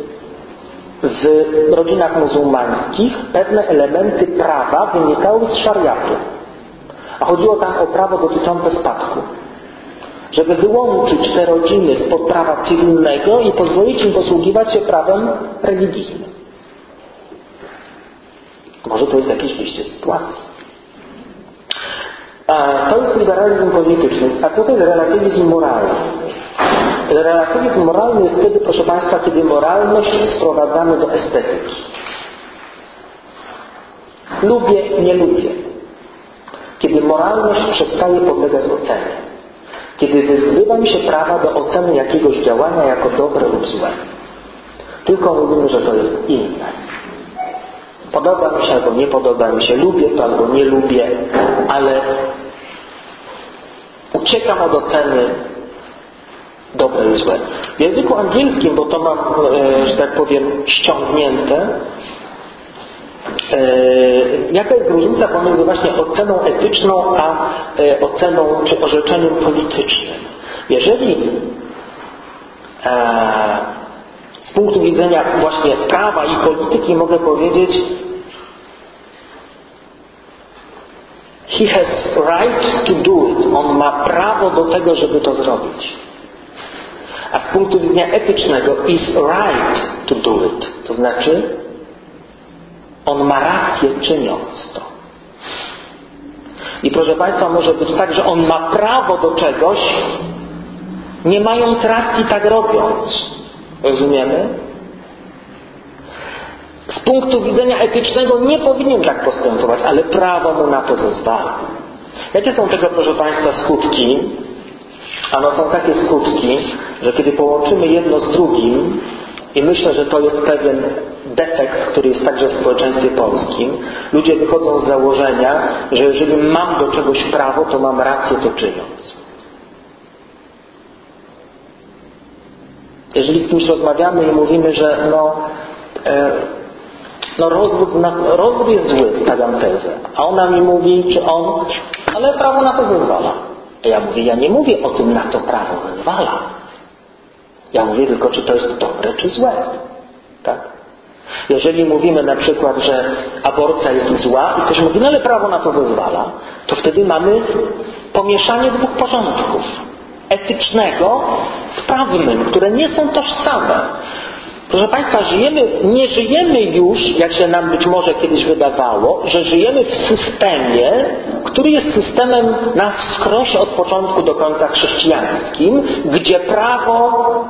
w rodzinach muzułmańskich pewne elementy prawa wynikały z szariatu. A chodziło tam o prawo dotyczące spadku. Żeby wyłączyć te rodziny spod prawa cywilnego i pozwolić im posługiwać się prawem religijnym. Może to jest jakieś wyjście z sytuacji. To jest liberalizm polityczny. A co to jest relatywizm moralny? Relatywizm moralny jest wtedy, proszę Państwa, kiedy moralność sprowadzamy do estetyki. Lubię, nie lubię. Kiedy moralność przestaje podlegać ocenie. Kiedy wyzbywa mi się prawa do oceny jakiegoś działania jako dobre lub złe. Tylko mówimy, że to jest inne. Podoba mi się albo nie podoba mi się, lubię to albo nie lubię, ale uciekam od oceny dobre i złe. W języku angielskim, bo to mam, że tak powiem, ściągnięte, jaka jest różnica pomiędzy właśnie oceną etyczną a oceną czy orzeczeniem politycznym? Jeżeli z punktu widzenia właśnie prawa i polityki mogę powiedzieć, he has right to do it. On ma prawo do tego, żeby to zrobić. A z punktu widzenia etycznego is right to do it. To znaczy on ma rację czyniąc to. I proszę Państwa, może być tak, że on ma prawo do czegoś, nie mając racji tak robiąc. Rozumiemy? Z punktu widzenia etycznego nie powinien tak postępować, ale prawo mu na to zezwala. Jakie są tego, proszę Państwa, skutki? Ano są takie skutki, że kiedy połączymy jedno z drugim i myślę, że to jest pewien defekt, który jest także w społeczeństwie polskim, ludzie wychodzą z założenia, że jeżeli mam do czegoś prawo, to mam rację to czyniąc. Jeżeli z kimś rozmawiamy i mówimy, że rozwód jest zły, stawiam tezę. A ona mi mówi, czy on, ale prawo na to zezwala. A ja mówię, ja nie mówię o tym, na co prawo zezwala. Ja mówię tylko, czy to jest dobre, czy złe. Tak? Jeżeli mówimy na przykład, że aborcja jest zła i ktoś mówi, no ale prawo na to zezwala, to wtedy mamy pomieszanie dwóch porządków. Etycznego z prawnym, które nie są tożsame. Proszę Państwa, nie żyjemy już, jak się nam być może kiedyś wydawało, że żyjemy w systemie, który jest systemem na wskroś od początku do końca chrześcijańskim, gdzie prawo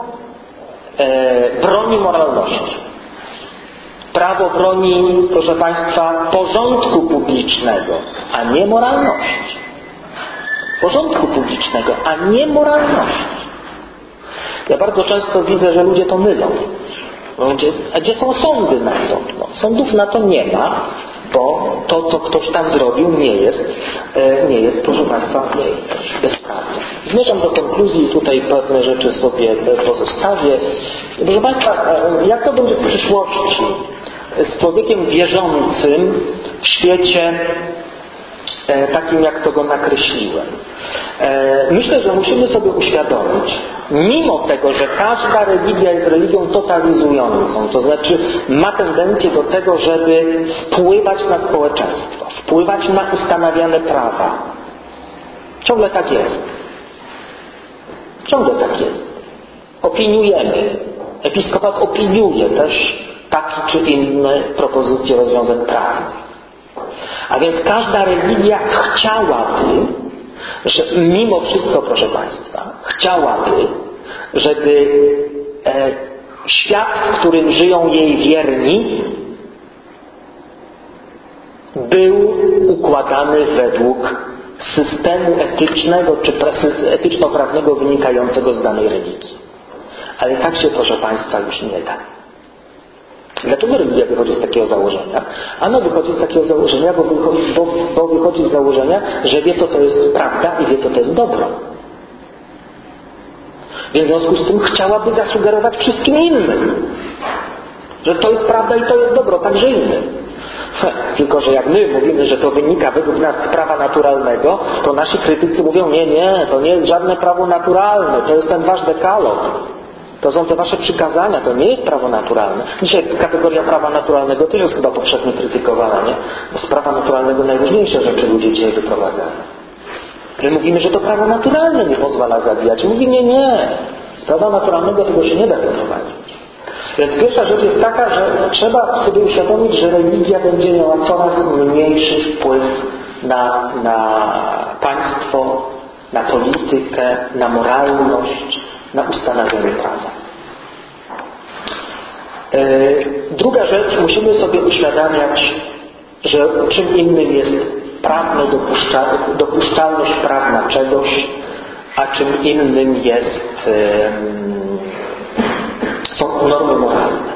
broni moralności. Prawo broni, proszę Państwa, porządku publicznego, a nie moralności. Porządku publicznego, a nie moralności. Ja bardzo często widzę, że ludzie to mylą. A gdzie są sądy na to? No, sądów na to nie ma, bo to, co ktoś tam zrobił, nie jest, proszę Państwa, bezprawne. Zmierzam do konkluzji, tutaj pewne rzeczy sobie pozostawię. Proszę Państwa, jak to będzie w przyszłości z człowiekiem wierzącym w świecie takim, jak to go nakreśliłem? Myślę, że musimy sobie uświadomić, mimo tego, że każda religia jest religią totalizującą, to znaczy ma tendencję do tego, żeby wpływać na społeczeństwo, wpływać na ustanawiane prawa. Ciągle tak jest. Ciągle tak jest. Opiniujemy. Episkopat opiniuje też takie czy inne propozycje rozwiązań prawnych. A więc każda religia chciałaby, że mimo wszystko, proszę Państwa, chciałaby, żeby świat, w którym żyją jej wierni, był układany według systemu etycznego czy etyczno-prawnego wynikającego z danej religii. Ale tak się, proszę Państwa, już nie da. Dlaczego religia wychodzi z takiego założenia? Ano wychodzi z takiego założenia, bo wychodzi z założenia, że wie, co to jest prawda i wie, co to jest dobro. Więc w związku z tym chciałaby zasugerować wszystkim innym, że to jest prawda i to jest dobro, także innym. Tylko że jak my mówimy, że to wynika według nas z prawa naturalnego, to nasi krytycy mówią, nie, to nie jest żadne prawo naturalne, to jest ten wasz dekalog. To są te wasze przykazania, to nie jest prawo naturalne. Dzisiaj kategoria prawa naturalnego też jest chyba powszechnie krytykowana, nie? Bo z prawa naturalnego najróżniejsze rzeczy ludzie dzisiaj wyprowadzają. My mówimy, że to prawo naturalne nie pozwala zabijać. Mówi nie. Z prawa naturalnego tego się nie da wyprowadzić. Więc pierwsza rzecz jest taka, że trzeba sobie uświadomić, że religia będzie miała coraz mniejszy wpływ na państwo, na politykę, na moralność, na ustanawianie prawa. Druga rzecz, musimy sobie uświadamiać, że czym innym jest prawna dopuszczalność prawna czegoś, a czym innym są normy moralne.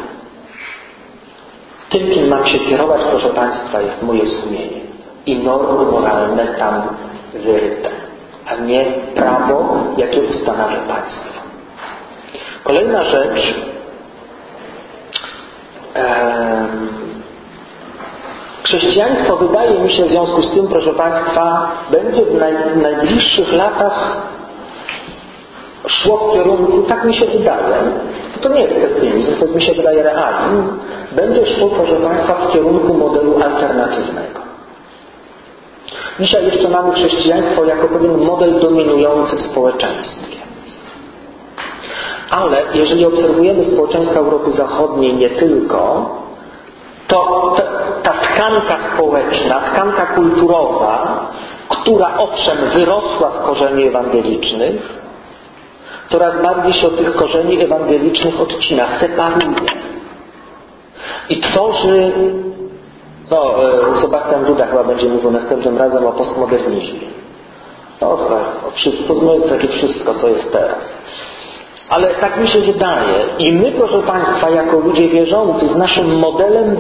Tym, czym mam się kierować, proszę Państwa, jest moje sumienie i normy moralne tam wyryte, a nie prawo, jakie ustanawia państwo. Kolejna rzecz, chrześcijaństwo, wydaje mi się, w związku z tym, proszę Państwa, będzie w najbliższych latach szło w kierunku, tak mi się wydaje, to nie jest pesymizm, to mi się wydaje realizm, będzie szło, proszę Państwa, w kierunku modelu alternatywnego. Dzisiaj jeszcze mamy chrześcijaństwo jako pewien model dominujący w społeczeństwie. Ale jeżeli obserwujemy społeczeństwa Europy Zachodniej nie tylko, to ta tkanka społeczna, tkanka kulturowa, która owszem wyrosła z korzeni ewangelicznych, coraz bardziej się od tych korzeni ewangelicznych odcina, separuje. I tworzy, Sebastian Duda chyba będzie mówił następnym razem o postmodernizmie. Wszystko, co jest teraz. Ale tak mi się wydaje. I my, proszę Państwa, jako ludzie wierzący, z naszym modelem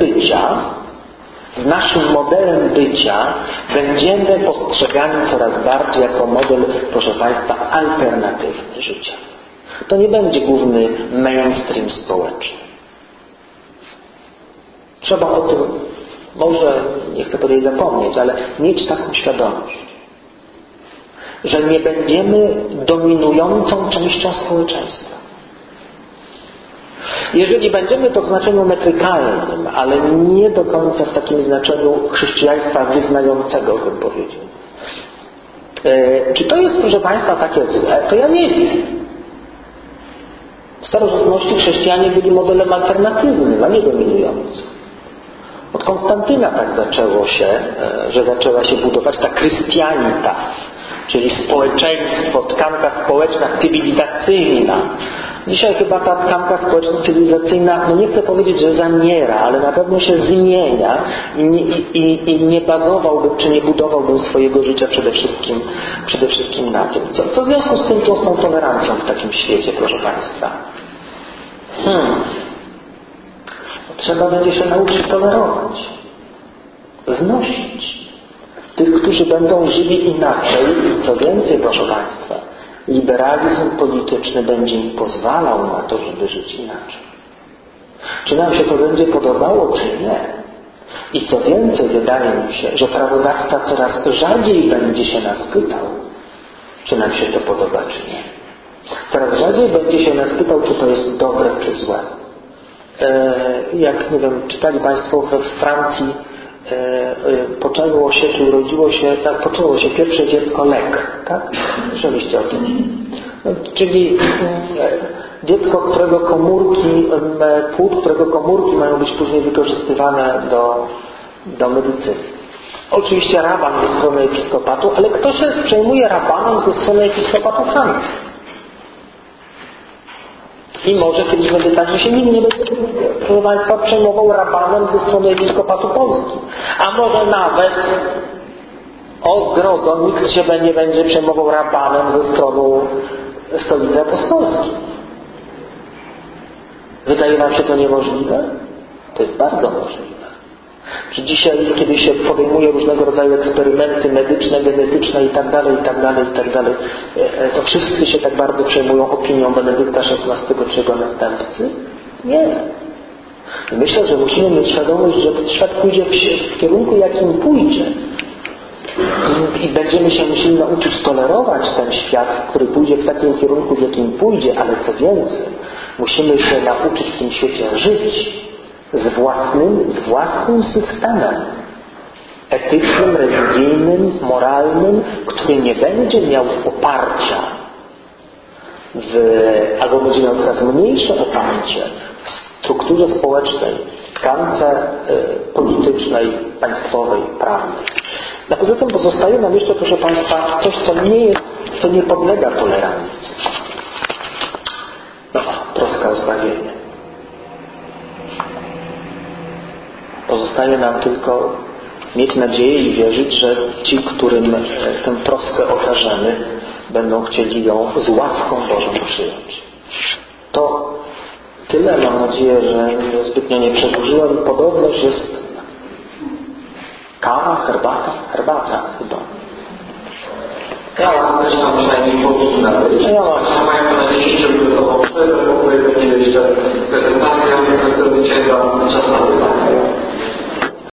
bycia będziemy postrzegani coraz bardziej jako model, proszę Państwa, alternatywny życia. To nie będzie główny mainstream społeczny. Trzeba o tym, może nie chcę powiedzieć zapomnieć, ale mieć taką świadomość, że nie będziemy dominującą częścią społeczeństwa. Jeżeli będziemy, to w znaczeniu metrykalnym, ale nie do końca w takim znaczeniu chrześcijaństwa wyznającego, bym powiedział. Czy to jest, proszę Państwa, takie złe? To ja nie wiem. W starożytności chrześcijanie byli modelem alternatywnym, a nie dominującym. Od Konstantyna tak zaczęło się, że zaczęła się budować ta Christianitas, czyli społeczeństwo, tkanka społeczna, cywilizacyjna. Dzisiaj chyba ta tkanka społeczna, cywilizacyjna, nie chcę powiedzieć, że zamiera, ale na pewno się zmienia i nie bazowałbym, czy nie budowałbym swojego życia przede wszystkim na tym. Co w związku z tym z tą tolerancją w takim świecie, proszę Państwa? Trzeba będzie się nauczyć tolerować, znosić tych, którzy będą żyli inaczej. Co więcej, proszę Państwa, liberalizm polityczny będzie im pozwalał na to, żeby żyć inaczej. Czy nam się to będzie podobało, czy nie? I co więcej, wydaje mi się, że prawodawca coraz rzadziej będzie się nas pytał, czy nam się to podoba, czy nie. Coraz rzadziej będzie się nas pytał, czy to jest dobre, czy złe. Jak, nie wiem, czytali Państwo, we Francji poczęło się, czy urodziło się, tak, poczęło się pierwsze dziecko lek, tak? Słyszeliście o tym? Czyli dziecko, którego komórki mają być później wykorzystywane do medycyny. Oczywiście raban ze strony episkopatu, ale kto się przejmuje rabanem ze strony episkopatu Francji? I może kiedyś będzie tak, że się nikt nie będzie, proszę Państwa, przejmował rabanem ze strony episkopatu Polski. A może nawet, o zgrozo, nikt się nie będzie przejmował rabanem ze strony Stolicy Apostolskiej. Wydaje Wam się to niemożliwe? To jest bardzo możliwe. Że dzisiaj, kiedy się podejmuje różnego rodzaju eksperymenty medyczne, genetyczne i tak dalej, to wszyscy się tak bardzo przejmują opinią Benedykta XVI czy jego następcy? Nie. Myślę, że musimy mieć świadomość, że świat pójdzie w kierunku, jakim pójdzie. I będziemy się musieli nauczyć tolerować ten świat, który pójdzie w takim kierunku, w jakim pójdzie, ale co więcej, musimy się nauczyć w tym świecie żyć z własnym systemem etycznym, religijnym, moralnym, który nie będzie miał oparcia albo będzie miał coraz mniejsze oparcie w strukturze społecznej, tkance politycznej, państwowej, prawnej. A poza tym pozostaje nam jeszcze, proszę Państwa, coś, co nie podlega tolerancji. Troska o zbawienie. Pozostaje nam tylko mieć nadzieję i wierzyć, że ci, którym tę troskę okażemy, będą chcieli ją z łaską Bożą przyjąć. To tyle. Mam nadzieję, że zbytnio nie przedłużyłem. Podobność jest kawa, herbata chyba. Ja też mam przynajmniej powinna być. Państwo na 10-minutową przerwę, po której będzie jeszcze prezentacja przedstawiciela czasowego.